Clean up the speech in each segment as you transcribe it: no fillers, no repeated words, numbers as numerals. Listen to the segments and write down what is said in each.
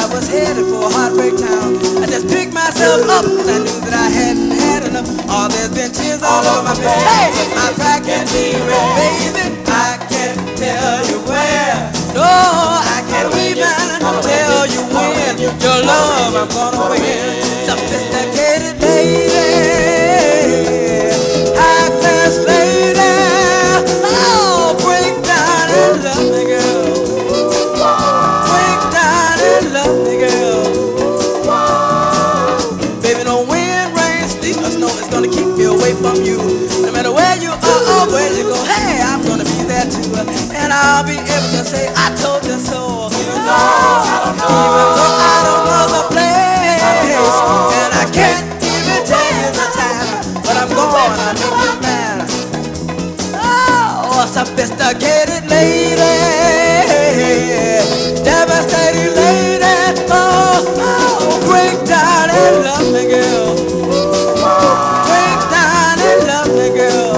I was headed for Heartbreak Town. I just picked myself up and I knew that I hadn't had enough. Oh, there's been tears all over my face. Hey, my pride can't be red, baby. I can't tell you where. No, I can't even tell you when. Your love I'm gonna win. Sophisticated lady, high class lady. Oh, break down and love me, girl. Break down and love me, girl. Baby, no wind, rain, sleet or snow is gonna keep me away from you. No matter where you are or where you go, hey, I'm gonna be there too. And I'll be able to say, I told you so. Even though I don't know the place, and I can't even tell you the time, but I'm gonna make you mad. Oh, sophisticated lady, devastating lady. Oh, break down and love me, girl. Break down and love me, girl.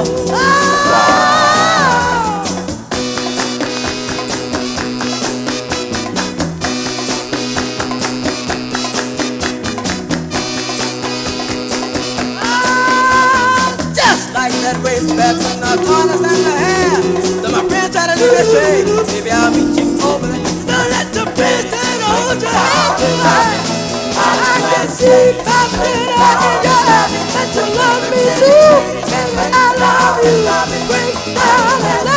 Like that waist back from the corners and the hair. So my friends try to do this way. Maybe I'll meet you over there. Don't let the place that hold your hand tonight. I can see something out in your eyes that you love me too. Baby, I love you. Break down and